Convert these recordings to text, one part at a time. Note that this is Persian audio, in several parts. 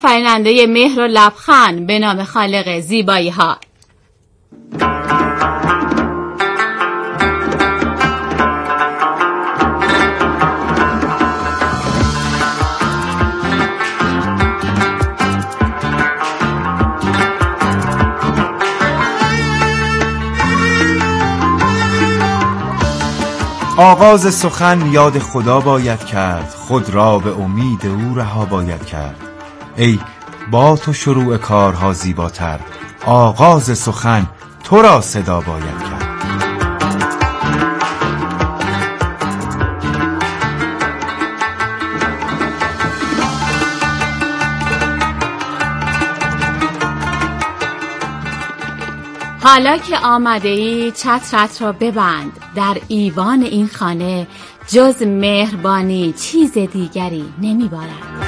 آفریننده مهر و لبخند به نام خالق زیبایی ها. آغاز سخن یاد خدا باید کرد، خود را به امید او رها باید کرد. ای با تو شروع کارها زیباتر، آغاز سخن تو را صدا باید کرد. حالا که آمده ای چترت را ببند، در ایوان این خانه جز مهربانی چیز دیگری نمیبارد.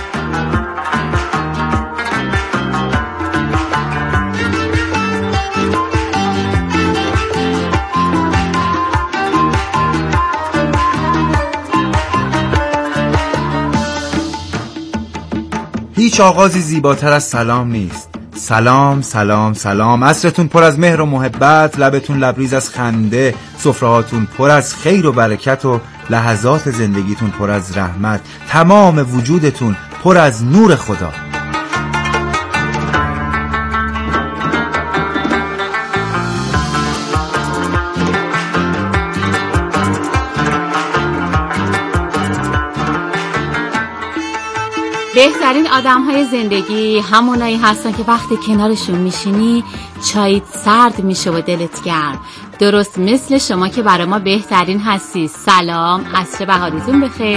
هیچ آغازی زیباتر از سلام نیست. سلام سلام سلام. عصرتون پر از مهر و محبت، لبتون لبریز از خنده، سفرهاتون پر از خیر و برکت و لحظات زندگیتون پر از رحمت، تمام وجودتون پر از نور خدا. بهترین آدم‌های زندگی همونایی هستن که وقتی کنارشون میشینی چایت سرد میشه و دلت گرم. درست مثل شما که برای ما بهترین هستی. سلام، عصر بهاریتون بخیر.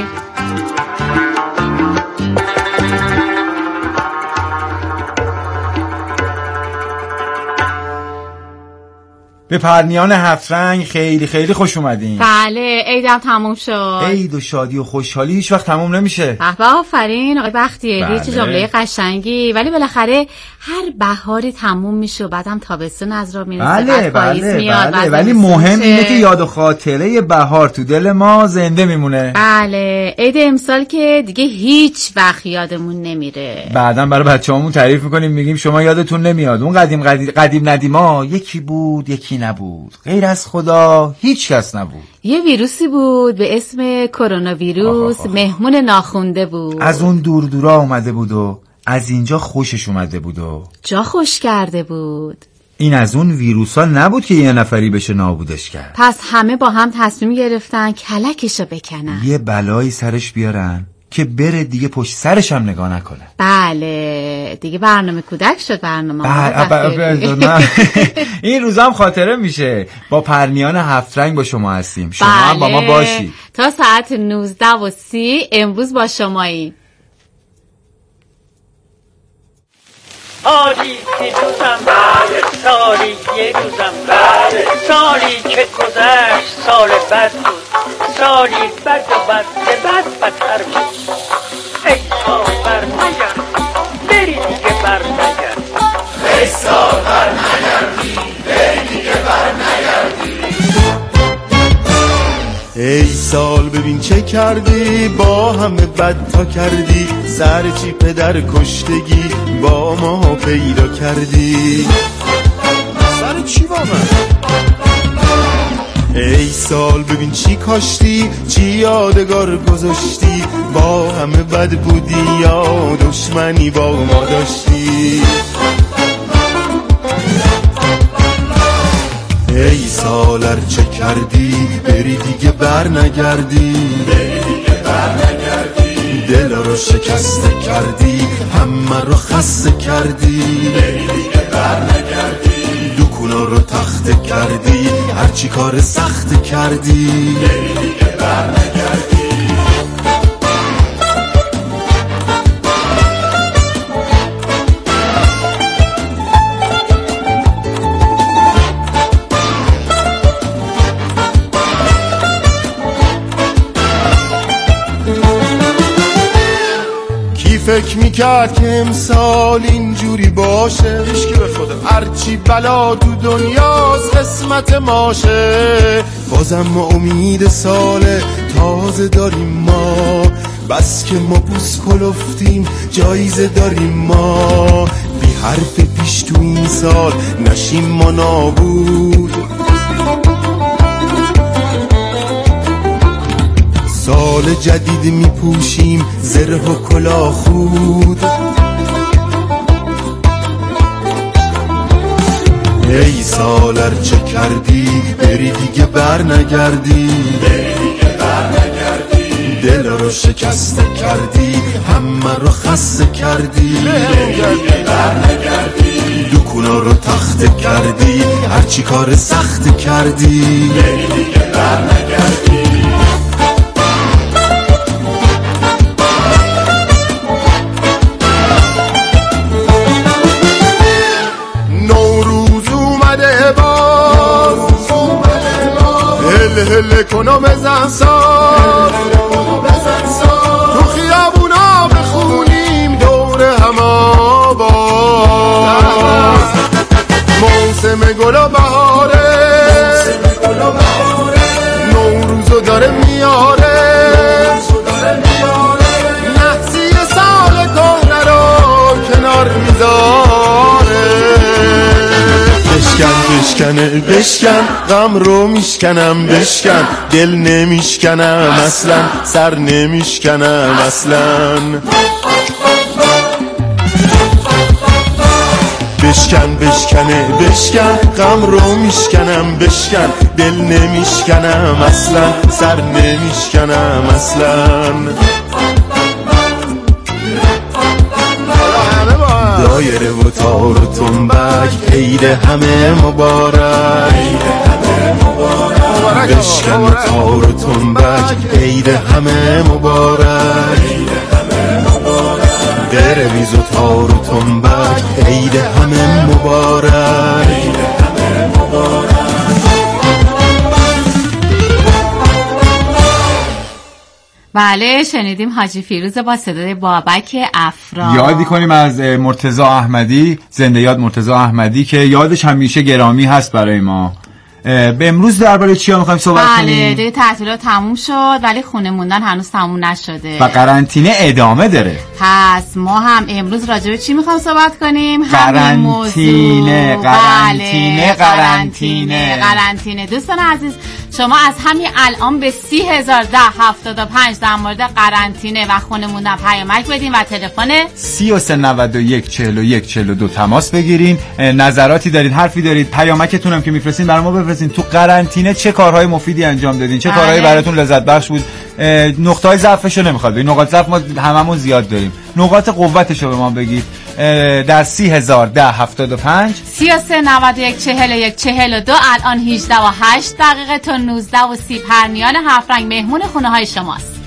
به پرنیان هفت رنگ خیلی خیلی خوش اومدین. بله، عیدم تموم شد. عید و شادی و خوشحالی هیچ وقت تموم نمیشه. به آفرین آقای بختیاری. بله. چه جمله قشنگی. ولی بالاخره هر بهاری تموم میشه و بعدم تابستون از راه میرسه. بله بله. ولی مهم اینه که یاد و خاطره بهار تو دل ما زنده میمونه. بله، عید امسال که دیگه هیچ وقت یادمون نمیره. بعدم برای بچه‌هامون تعریف میکنیم، میگیم شما یادتون نمیاد اون قدیم ندیما یکی بود یکی نبود، غیر از خدا هیچ کس نبود. یه ویروسی بود به اسم کرونا ویروس، مهمون ناخونده بود، از اون دورا اومده بود و از اینجا خوشش اومده بود و جا خوش کرده بود. این از اون ویروسا نبود که یه نفری بشه نابودش کرد. پس همه با هم تصمیم گرفتن کلکشو بکنن، یه بلایی سرش بیارن که بره دیگه پشت سرش هم نگاه نکنه. بله دیگه برنامه کودک شد برنامه. این روزا هم خاطره میشه. با پرنیان هفت رنگ با شما هستیم. شما هم با ما باشید تا ساعت 19:30 امروز با شماییم. سالی دیروزم سالی یه روزم سالی که گذشت سال بد بود، سالی بد و بد بدتر بود. ای سال بر نگرد بری دیگه بر نگرد، ای سال بر نگردی بری دیگه بر نگردی. ای سال ببین چه کردی، با همه بد تا کردی، سر چی پدر کشتگی با ما پیدا کردی. سر چی با من؟ ای سال ببین چی کاشتی، چی یادگار گذاشتی، با همه بد بودی یا دشمنی با ما داشتی. ای سال هر چه کردی بری دیگه بر نگردی، دل رو شکسته کردی، همه رو خسته کردی، دکونا رو تخته کردی، هرچی کار سخت کردی. فکر میکرد که امسال اینجوری باشه، هیچکی به خدا هرچی بلا تو دنیاست قسمت ماشه. بازم ما امید سال تازه داریم، ما بس که ما بوس کلفتیم جایزه داریم ما، بی حرف پیش تو این سال نشیم ما نابود. سال جدید می پوشیم زره و کلاه خود، ای سال ارچه کردی بری دیگه بر نگردی، دل رو شکسته کردی همه رو خسته کردی، دکونا رو تخته کردی هرچی کار سخت کردی. نوروز اومده باز هل هل کنم بزن ساز، تو خیابونا بخونیم دور هم آواز، موسم گل و بهاره نوروزو داره میاره، نحسی سال کهنه رو کنار میذاره. بشکنه بشکن غم رو میشکنم، بشکن دل نمیشکنم اصلا، سر نمیشکنم اصلا. بشکن غم رو میشکنم، بشکن دل نمیشکنم اصلا، سر نمیشکنم اصلا. دایره و تار و تنبک عید همه مبارک، بشکن تار و تنبک عید همه مبارک، برویز و تار و تنبک عید همه مبارک. بله شنیدیم حاجی فیروز با صدای بابک افرا. یادی کنیم از مرتضی احمدی، زنده یاد مرتضی احمدی که یادش همیشه گرامی هست برای ما. به امروز درباره چیا می‌خوایم صحبت کنیم؟ بله دیگه تعطیلات تموم شد ولی خونه موندن هنوز تموم نشده و قرنطینه ادامه داره. پس ما هم امروز راجع به چی می‌خوایم صحبت کنیم؟ قرنطینه. دوستان عزیز شما از همین الان به 301075 در مورد قرنطینه و خونه موندن پیامک بدین و تلفن 3391 41 42 تماس بگیرین. نظراتی دارید، حرفی دارید، پیامکتون هم که میفرستین برای ما بفرستین. تو قرنطینه چه کارهای مفیدی انجام دادین؟ چه کارهایی براتون لذت بخش بود؟ نقطه‌های ضعفشو نمیخواد بگید. نقاط ضعف ما هممون زیاد داریم. نقاط قوتشو به ما بگید. در 301075 3391 41 42 الان 18:08 تا 19:30 پرنیان هفرنگ مهمون خونه های شماست.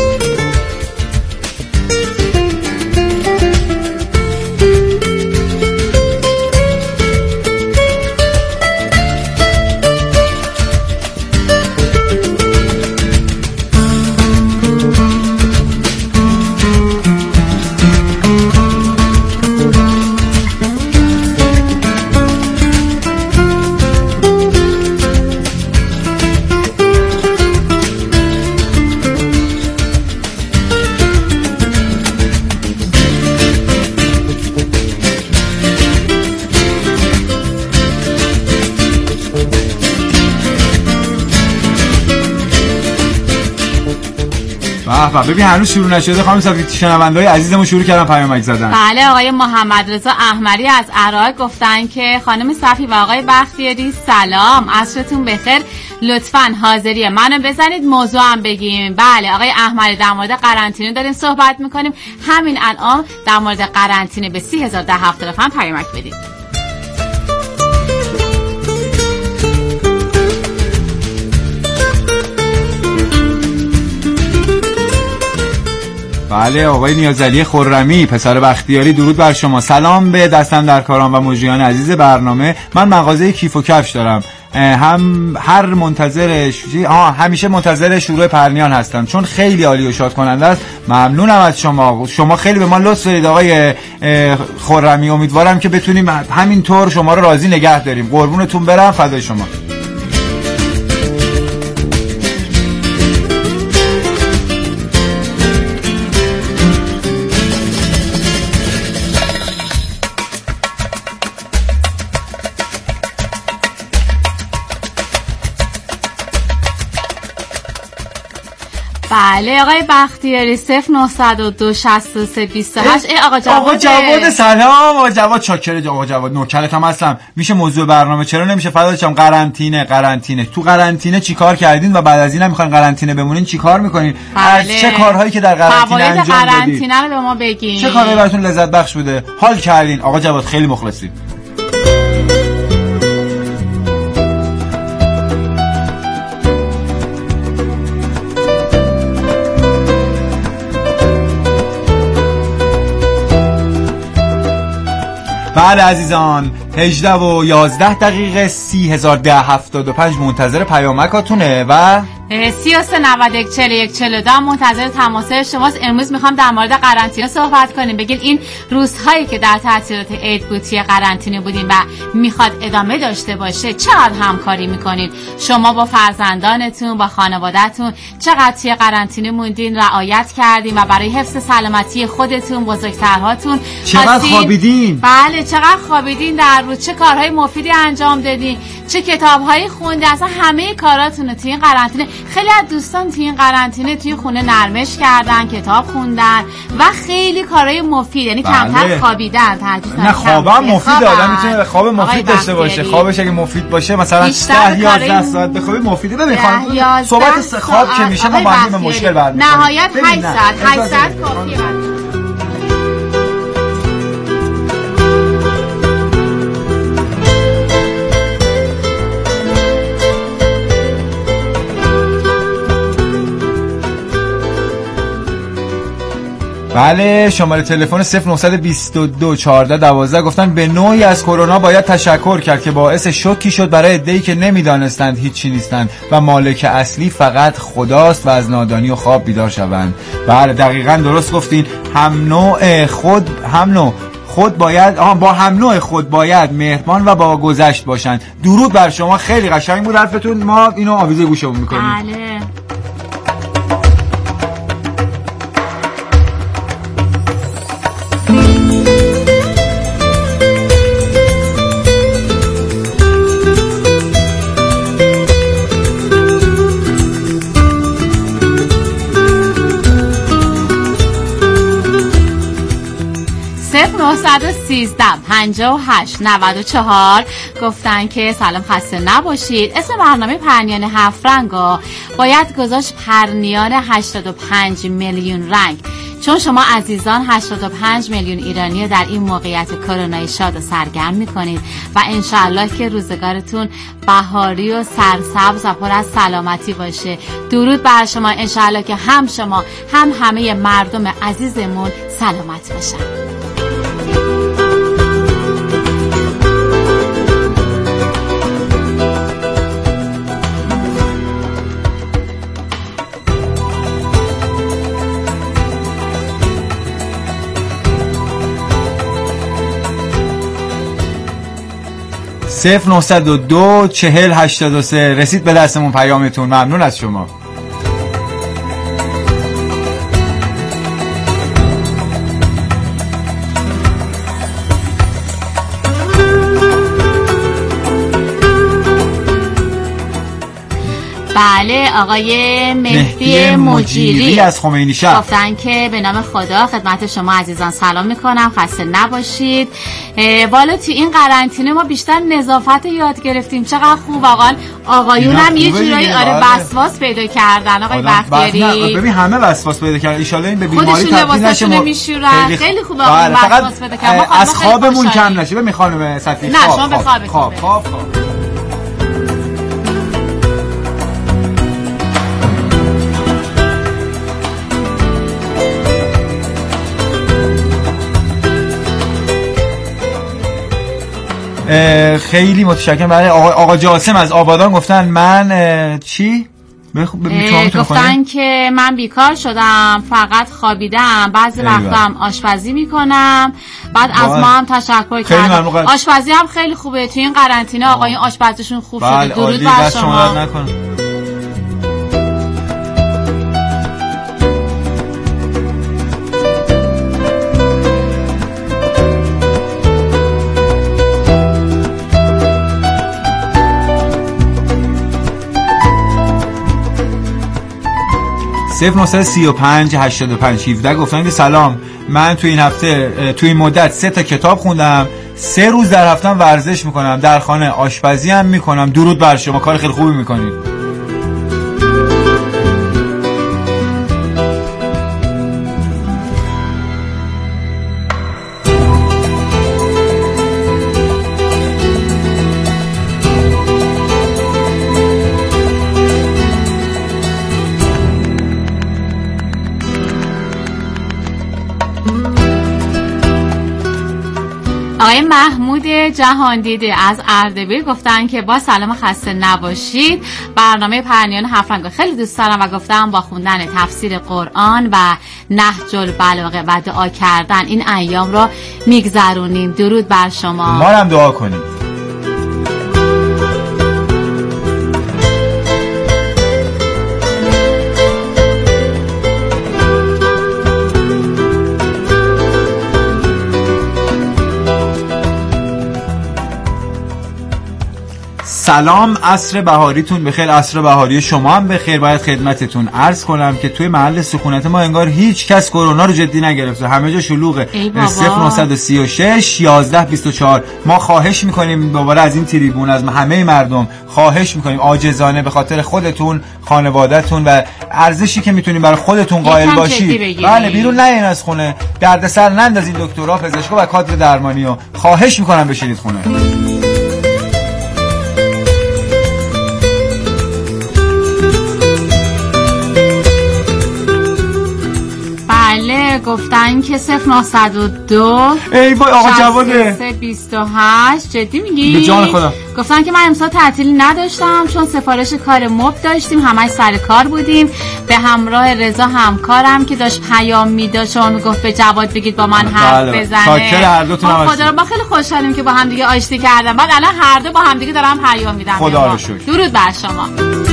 ببین هنوز شروع نشده خانم صفی، شنونده‌های عزیزمون شروع کردن پیامک زدن. بله آقای محمد رضا احمدی از عراق گفتن که خانم صفی و آقای بختیاری سلام، عصرتون بخیر، لطفاً حاضری منو بزنید موضوع هم بگیم. بله آقای احمدی در مورد قرنطینه داریم صحبت میکنیم، همین الان در مورد قرنطینه به 301075 پیامک بدید. بله آقای نیازعلی خرمی پسر بختیاری، درود بر شما. سلام به دستم در کاران و مجریان عزیز برنامه. من مغازه کیف و کفش دارم، همیشه منتظر شروع پرنیان هستم چون خیلی عالی و شاد کننده است. ممنونم از شما خیلی به ما لطف دارید آقای خرمی. امیدوارم که بتونیم همینطور شما رو راضی نگه داریم. قربونتون برم، فدای شما. بله آقای بختیاری 0902 63 28. آقا جواد سلام. آقا جواد شاکر. آقا جواد نوکرتم هستم. میشه موضوع برنامه چرا نمیشه فداچم؟ قرنطینه تو قرنطینه چیکار کردین و بعد از اینم میخواین قرنطینه بمونین چیکار میکنین؟ از چه کارهایی که در قرنطینه انجام دادید؟ قرنطینه رو به ما بگین. چه کارهایی براتون لذت بخش بوده؟ حال کردین؟ آقا جواد خیلی مخلصیم. بله عزیزان 18 و 11 دقیقه 30,1075 منتظر پیامکاتونه و 33 91 41 42 منتظر تماس شماست. امروز میخوام در مورد قرنطینه صحبت کنیم. بگین این روزهایی که در تعطیلات عید قوطی قرنطینه بودین و میخواد ادامه داشته باشه چقدر همکاری میکنین؟ شما با فرزندانتون، با خانواده‌تون چقدر توی قرنطینه موندین، رعایت کردین و برای حفظ سلامتی خودتون، بزرگترهاتون چقدر خوابیدین؟ بله چقدر خوابیدین در روز، چه کارهای مفیدی انجام دادین، چه کتاب‌هایی خوندین، اصلا همه کاراتون رو توی این قرنطینه. خیلی از دوستان توی این قرنطینه توی خونه نرمش کردن، کتاب خوندن و خیلی کارهای مفید، یعنی کمتر خوابیدن. نه خوابم مفید، آدم میتونه خواب مفید داشته باشه. خوابش اگه مفید باشه مثلا 10-11 ساعت بخوابی مفیده. ببین خانم صحبت خواب که میشه ما با هم مشکل برمی‌خوریم. نهایت 8 ساعت کافیه. بله شماره تلفن 0922 14 12 گفتن به نوعی از کرونا باید تشکر کرد که باعث شوکی شد برای عده‌ای که نمیدانستند هیچی نیستند و مالک اصلی فقط خداست و از نادانی و خواب بیدار شوند. بله دقیقاً درست گفتین. هم نوع خود باید مهربان و با گذشت باشند. درود بر شما. خیلی قشنگ بود حرفتون. ما اینو آویزه گوشمون میکنیم. بله 913 58 94 گفتن که سلام خسته نباشید. اسم برنامه پرنیان 7 رنگا باید گذاشت پرنیان 85 میلیون رنگ، چون شما عزیزان 85 میلیون ایرانی در این موقعیت کرونایی شاد و سرگرم میکنید و انشالله که روزگارتون بهاری و سرسبز و پر از سلامتی باشه. درود بر شما. انشالله که هم شما هم همه مردم عزیزمون سلامت باشن. صفر 902 40 83 رسید به دستمون پیامتون. ممنون از شما. بله آقای مهدی مجیری از خمینی شهر گفتن که به نام خدا خدمت شما عزیزان سلام میکنم، خسته نباشید. والا تو این قرنطینه ما بیشتر نظافت یاد گرفتیم. چقدر خوب. آقایون هم یه جورایی وسواس پیدا کردن. آقای بختیاری ببین همه وسواس پیدا کردن. ان شاءالله این به بیماری تبدیل نشه. خیلی خوبه آقایون وسواس پیدا کردن. از خوابمون کم نشه. ببین خانم صفی نه شما به خواب خیلی متشکرم. برای آقا جاسم از آبادان گفتن من چی؟ گفتن که من بیکار شدم، فقط خوابیدم، بعضی وقتا هم آشپزی میکنم. بعد از ما هم تشکر کردم. آشپزی هم خیلی خوبه تو این قرنطینه. آقایون آشپزیشون خوب شده. درود بر شما. 0935 85 17 گفتن که سلام، من تو این هفته تو این مدت 3 تا کتاب خوندم، 3 روز در هفتم ورزش میکنم، در خانه آشپزی هم میکنم. درود بر شما، کار خیلی خوبی میکنید. آقای محمود جهاندیده از اردبیل گفتن که با سلام خسته نباشید. برنامه پرنیان هفرنگ خیلی دوست دارم و گفتم با خوندن تفسیر قرآن و نهج البلاغه و دعا کردن این ایام رو میگذرونیم. درود بر شما. ما هم دعا کنیم. سلام، عصر بهاریتون بخیر. عصر بهاری شما هم بخیر. باید خدمتتون عرض کنم که توی محل سکونت ما انگار هیچ کس کرونا رو جدی نگرفته، همه جا شلوغه. 0936 11 24. ما خواهش میکنیم دوباره از این تریبون، از همه مردم خواهش میکنیم عاجزانه به خاطر خودتون، خانواده‌تون و ارزشی که میتونیم برای خودتون قائل باشید، بله بیرون نیاین از خونه، دردسر نندازین دکترها، پزشکا و کادر درمانیو. خواهش میکنم بشینید خونه. گفتن که 0902 ای وای آقا جواده 28. جدی میگی؟ به جان خدا. گفتن که من امسال تعطیلی نداشتم چون سفارش کار مفت داشتیم، همش سر کار بودیم، به همراه رضا همکارم که داشت پیام میداد چون گفت به جواد بگید با من حرف بزنه. شاکر هر دوتون هم خدا رو، ما خیلی خوشحالیم که با هم دیگه آشتی کردن. بعد الان هر دو با هم دیگه دارن پیام میدن. خدا رو شکر. درود بر شما.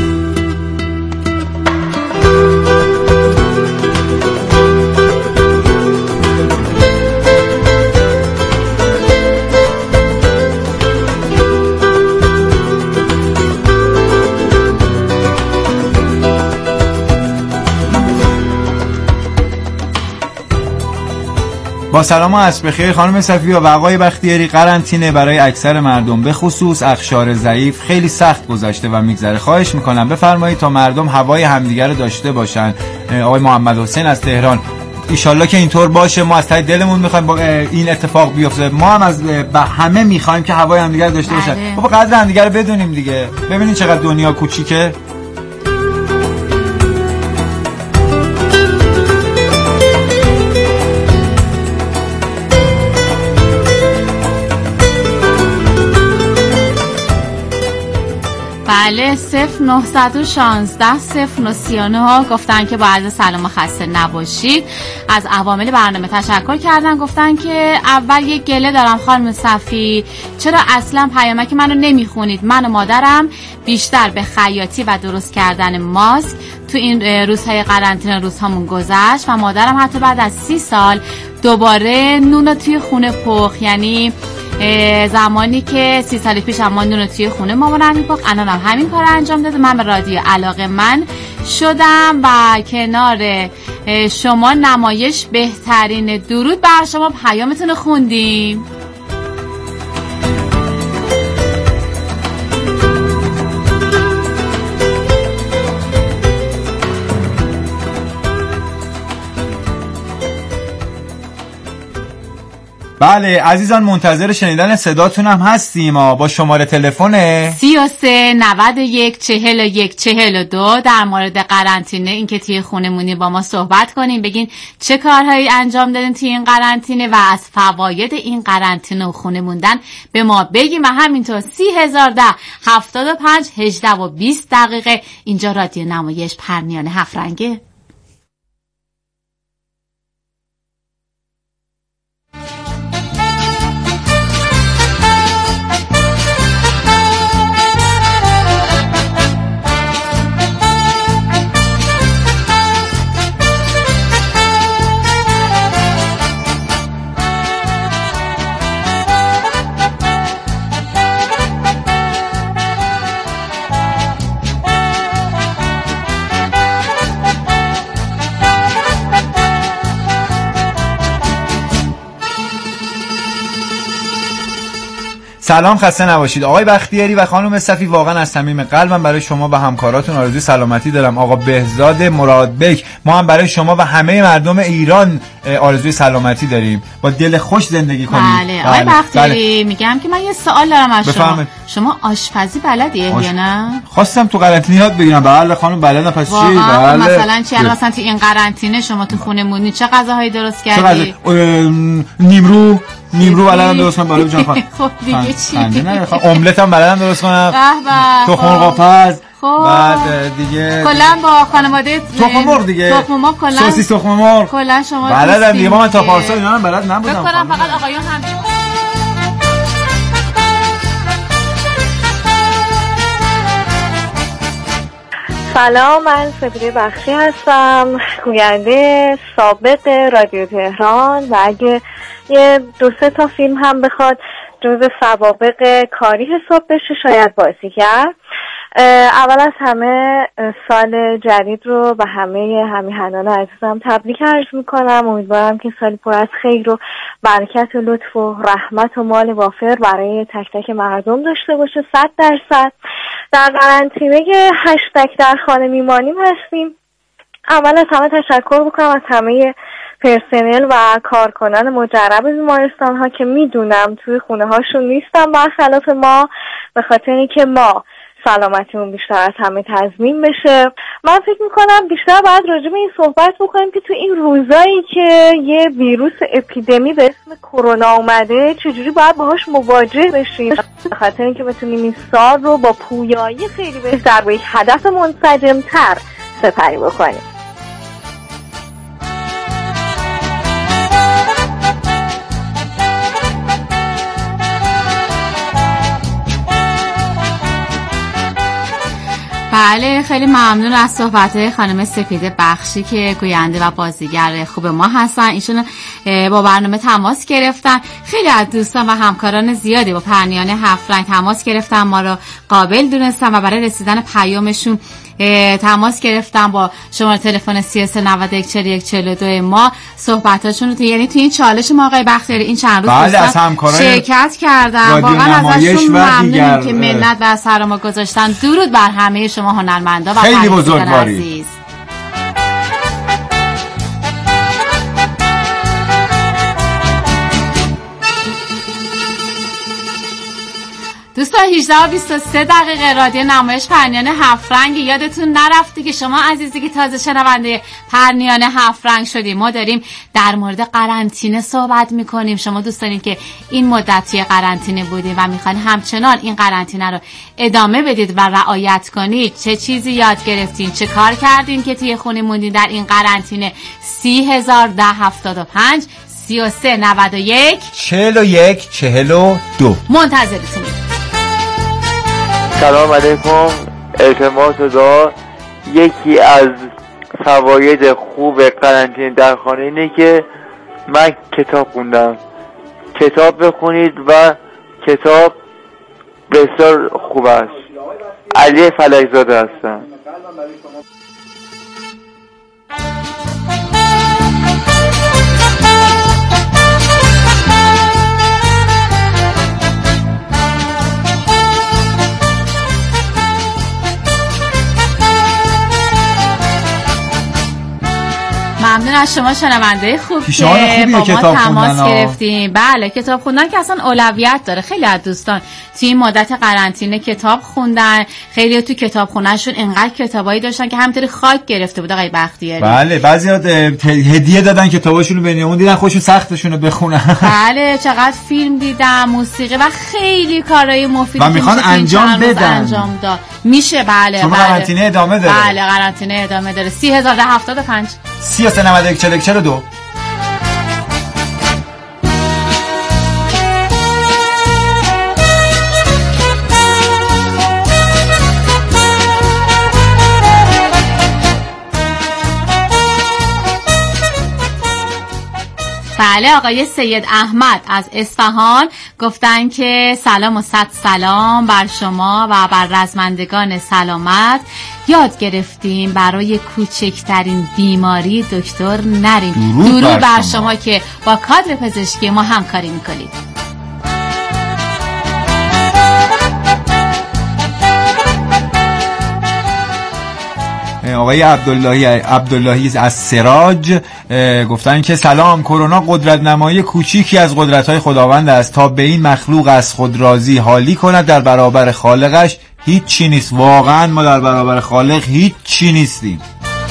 با سلام و عصر بخیر خانم صفیه و آقای بختیاری. قرنطینه برای اکثر مردم به خصوص اقشار ضعیف خیلی سخت گذشته و میگذره. خواهش میکنم بفرمایید تا مردم هوای همدیگر رو داشته باشن. آقای محمد حسین از تهران. ایشالله که اینطور باشه. ما از ته دلمون میخوایم با این اتفاق بیفته. ما هم از همه میخوایم که هوای همدیگر داشته باشن. بابا قدر همدیگر رو بدونیم دیگه. ببینید چقدر دنیا کوچیکه. بله 0916 039 گفتن که با عرض سلام و خسته نباشید. از عوامل برنامه تشکر کردن. گفتن که اول یک گله دارم خانم صفی، چرا اصلا پیامک منو نمیخونید؟ من و مادرم بیشتر به خیاطی و درست کردن ماسک تو این روزهای قرنطینه روزهامون گذشت و مادرم حتی بعد از 30 سال دوباره نونو توی خونه پخت. یعنی زمانی که 30 سال پیش هم نونو توی خونه مامانم میپخت، الان هم همین کار انجام داده. من به رادیو علاقه من شدم و کنار شما نمایش بهترین. درود بر شما، پیامتون رو خوندیم. بله عزیزان، منتظر شنیدن صداتون هم هستیم. با شماره تلفن 33 91 41 42 در مورد قرنطینه، این که توی خونه مونی با ما صحبت کنیم، بگین چه کارهایی انجام دادین توی این قرنطینه و از فواید این قرنطینه و خونه موندن به ما بگیم. و همینطور 3010 75 18 و 20 دقیقه اینجا رادیو نمایش پرنیان هفرنگه. سلام، خسته نباشید آقای بختیاری و خانم صفی. واقعا از صمیم قلبم برای شما و همکاراتون آرزوی سلامتی دارم. آقا بهزاد مرادبک، ما هم برای شما و همه مردم ایران آرزوی سلامتی داریم. با دل خوش زندگی کنید. بله آقای بختیاری، میگم که من یه سوال دارم از شما آشپزی بلدیه یا نه؟ خواستم تو قرنطینه یاد بگیرم. بله خانم بلدم. پس چی؟ بله مثلا چی؟ مثلا تو این قرنطینه شما تو خونه مونی چه غذاهایی درست کردی؟ نیمرو بلدم درست کنم برای جان خانم. خب دیگه چی؟ املت هم بلدم درست کنم. تو مرغ‌پز. بعد دیگه کلا با خانواده تخم مرغ دیگه. تخم مرغ کلا. سوسیس تخم مرغ. کلا شما بلدم دیگه. من تا پارسال اینا هم بلد نبودم. فکر کنم فقط آقایون هم. سلام، من سپیده بخشی هستم، گوینده سابق رادیو تهران و اگه یه 2-3 تا فیلم هم بخواد جزو سوابق کاری حساب بشه شاید بازی کرد. اول از همه سال جدید رو به همه همیهنان عزیزم تبریک عرض میکنم. امیدوارم که سالی پر از خیر و برکت و لطف و رحمت و مال وافر برای تک تک مردم داشته باشه 100%. در قرنطینه هشتگ در خانه میمانیم هستیم. اول از همه تشکر بکنم از همه پرسنل و کارکنان مجرب بیمارستان ها که میدونم توی خونه هاشون نیستن برخلاف ما، به خاطر اینکه ما سلامتیمون بیشتر از همه تضمین بشه. من فکر میکنم بیشتر باید راجع به این صحبت بکنیم که تو این روزایی که یه ویروس اپیدمی به اسم کرونا اومده چجوری باید باهاش مواجه بشیم، به خاطر اینکه بتونیم این سال رو با پویایی خیلی بهتر با یک هدف منسجم‌تر سپری بکنیم. بله خیلی ممنون از صحبت خانم سپیده بخشی که گوینده و بازیگر خوب ما هستن. ایشون با برنامه تماس گرفتن. خیلی از دوستان و همکاران زیادی با پرنیان 7 رنگ تماس گرفتن، ما رو قابل دونستن و برای رسیدن پیامشون تماس گرفتن با شماره تلفن 33914142 ما صحبتاشون رو یعنی تو این چالش ما آقای بختیاری این چند روز شرکت کردن. واقعا ازشون ممنونیم که منت بر سر ما گذاشتن. درود بر همه شما هنرمندا و خیلی بزرگواری. دوستان 18:23 رادیو نمایش پرنیان 7 رنگ. یادتون نرفته که شما عزیزی که تازه شنونده پرنیان 7 رنگ شدیم، ما داریم در مورد قرنطینه صحبت میکنیم. شما دوستانی که این مدت توی قرنطینه بودید و میخواین همچنان این قرنطینه رو ادامه بدید و رعایت کنید، چه چیزی یاد گرفتین، چه کار کردین که توی خونه موندین در این قرنطینه؟ 301075 3391 4142 منتظرتونیم. سلام علیکم. التماس دعا. یکی از فواید خوب قرنطینه در خانه اینه که من کتاب خوندم. کتاب بخونید و کتاب بسیار خوب است. علی فلکزاده هستم. ممنون از شما شنونده خوب که با ما تماس گرفتیم. بله کتاب خوندن که اصلا اولویت داره. خیلی از دوستان توی این مدت قرنطینه کتاب خوندن. خیلی تو کتاب خونهشون اینقدر کتابایی داشتن که همینطوری خاک گرفته بود آقای بختیاری. بله بعضیا هدیه دادن کتاباشونو به اون دیدن خودشون سختشونو بخونن. بله چقدر فیلم دیدم، موسیقی و خیلی کارهای مفیدی و میخوان انجام بدن. انجام داد میشه. بله شما قرنطینه ادامه داره. بله قرنطینه ادامه داره. 301075 33914142. بله آقای سید احمد از اصفهان گفتن که سلام و صد سلام بر شما و بر رزمندگان سلامت. یاد گرفتیم برای کوچکترین بیماری دکتر نریم. درود بر شما که با کادر پزشکی ما همکاری میکنید. آقای عبداللهی از سراج گفتن که سلام، کرونا قدرت نمایی کوچیکی از قدرت‌های خداوند است تا به این مخلوق از خود راضی حالی کند، در برابر خالقش هیچ چی نیست. واقعا ما در برابر خالق هیچ چی نیستیم.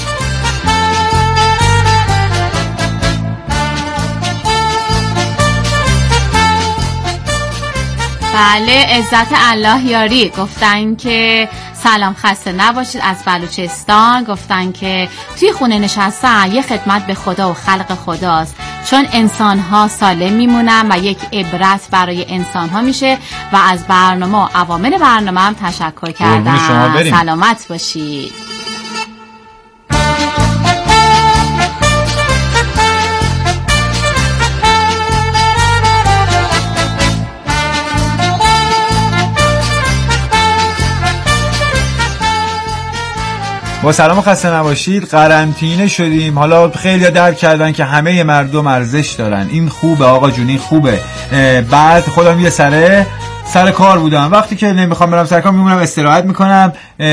بله، عزت الله یاری گفتن که سلام، خسته نباشید از بلوچستان. گفتن که توی خونه نشستن یه خدمت به خدا و خلق خداست، چون انسان‌ها سالم میمونن و یک عبرت برای انسان‌ها میشه و از برنامه و عوامل برنامه هم تشکر کردن. سلامت باشید. با سلام و خسته نباشید. قرنطینه شدیم، حالا خیلی درک کردن که همه مردم ارزش دارن. این خوبه آقا جون، این خوبه. بعد خودم یه سر کار بودم، وقتی که نمیخوام برم سر کار میمونم استراحت میکنم،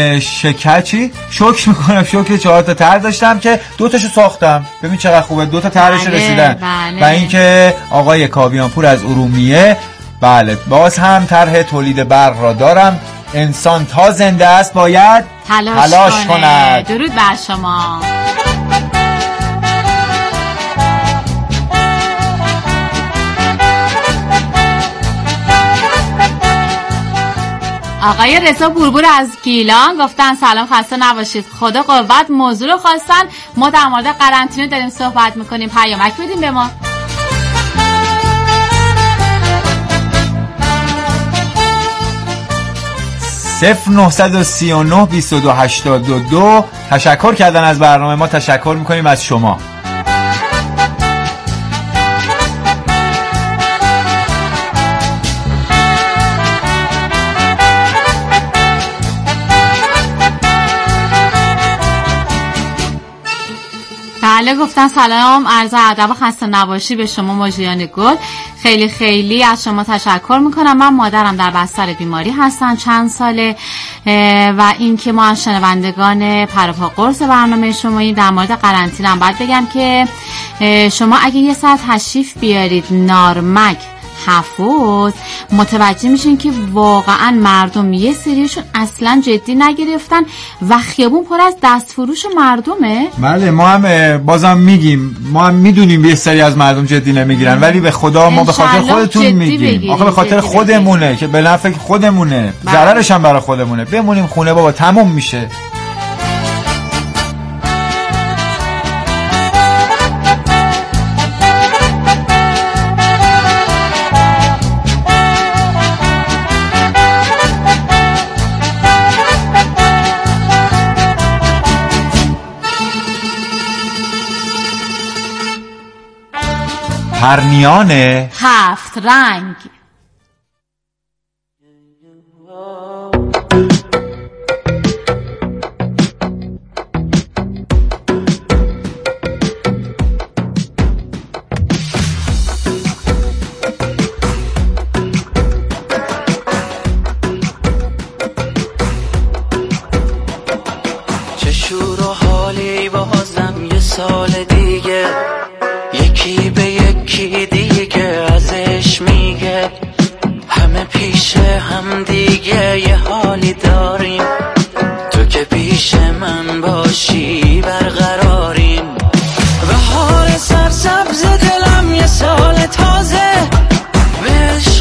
شوک میکنم. شوک 4 تا تر داشتم که 2 تاشو ساختم. ببین چقدر خوبه، 2 تا ترش رسیدن. و اینکه آقای کاویانپور از ارومیه، بله باز هم طرح تولید برق را دارم. انسان تا زنده است باید تلاش کند. درود بر شما. آقای رضا بوربور از گیلان گفتن سلام، خسته نباشید، خدا قوت. موضوع رو خواستن، ما در مورد قرنطینه داریم صحبت میکنیم، پیامک بدیم به ما. (0939) 2282 تشکر کردن از برنامه ما. تشکر میکنیم از شما. بله، گفتن سلام، عرض ادب و خسته نباشی به شما مجریان گل. خیلی خیلی از شما تشکر میکنم. من مادرم در بستر بیماری هستن چند ساله و این که ما از شنوندگان پرپا قرص برنامه شماییم. در مورد قرنطینه هم باید بگم که شما اگه یه ساعت تشریف بیارید نارمک حفوظ، متوجه میشین که واقعا مردم یه سریشون اصلا جدی نگرفتن و خیابون پر از دستفروش مردمه. بله، ما هم بازم میگیم، ما هم میدونیم یه سری از مردم جدی نمیگیرن، ولی به خدا ما به خاطر خودتون میگیم. آخه به خاطر خودمونه که به نفع خودمونه، ضررش هم برای خودمونه. بمونیم خونه بابا، تموم میشه. پرنیان 7 رنگ. چه شور و حالی بازم یه سال دیگه، یکی به یکی دیگه ازش میگه، همه پیش هم دیگه یه حالی داریم، تو که پیش من باشی برقراریم. و حال سرسبز دلم یه سال تازه بهش